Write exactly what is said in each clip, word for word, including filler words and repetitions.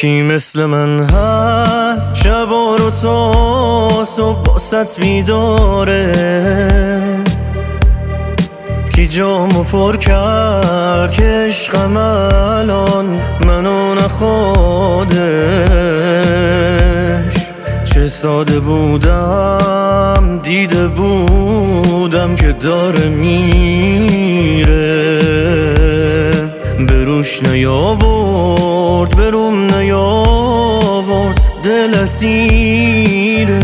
کی مثل من هست شبا رو تا صبح باست بیداره، کی جامو پر کرد که عشقم الان منو نخوادش. چه ساده بودم دیده بودم که داره میره، به روش نیاورد به روم نیاورد دل اسیره.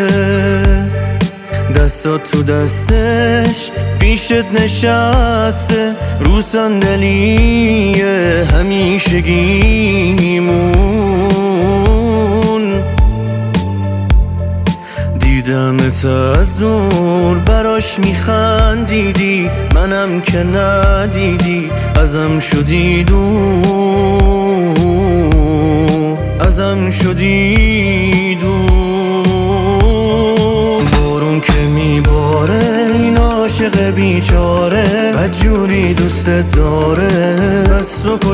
دستات تو دستش پیشت نشسته رو صندلی همیشگیمون. دیدمت از دور براش میخندیدی، منم که ندیدی ازم شدی دور، ازم شدی دور. بارون که میباره این عاشق بیچاره بدجوری دوست داره، از تو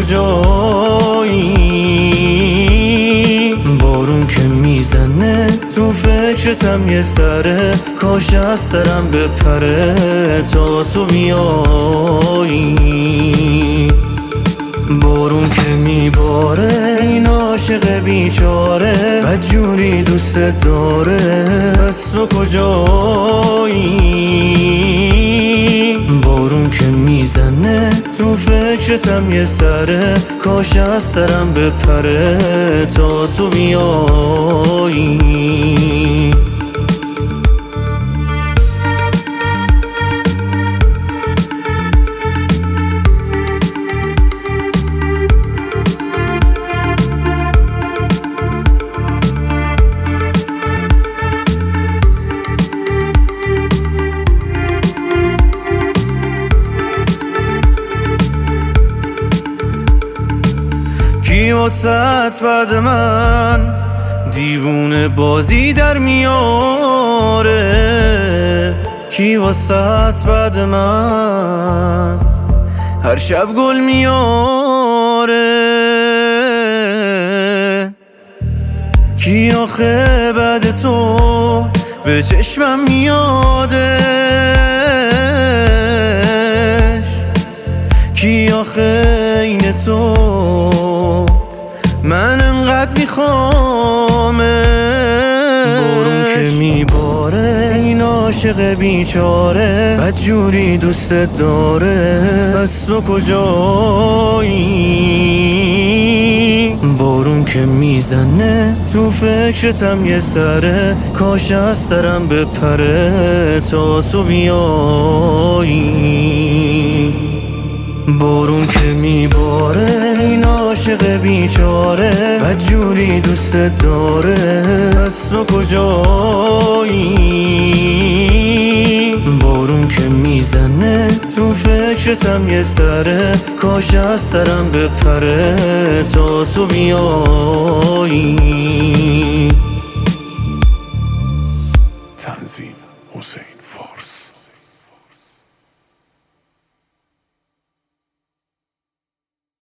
کجایی؟ بارون که میزنه تو فکرتم یه سره، کاش از سرم بپره تا تو بیایی. بارون که میباره این عاشق بیچاره بدجوری دوست داره، از تو کجایی؟ بارون که میزنه تو فکرتم یه سره، کاش از سرم بپره تا تو بیایی. کی واسط بعد من دیوونه بازی در میاره، کی واسط بعد من هر شب گل میاره، کی آخه بعد تو به چشمم میادش، کی آخه این تو من انقدر میخوامه. بارون که میباره این عاشق بیچاره بدجوری دوست داره، از تو کجایی؟ بارون که میزنه تو فکرتم یه سره، کاش از سرم بپره تا تو بیایی. بارون که میباره این عاشق بیچاره بدجوری دوست داره، از تو کجایی؟ بارون که میزنه تو فکرتم یه سره، کاش از سرم بپره تا تو بیایی.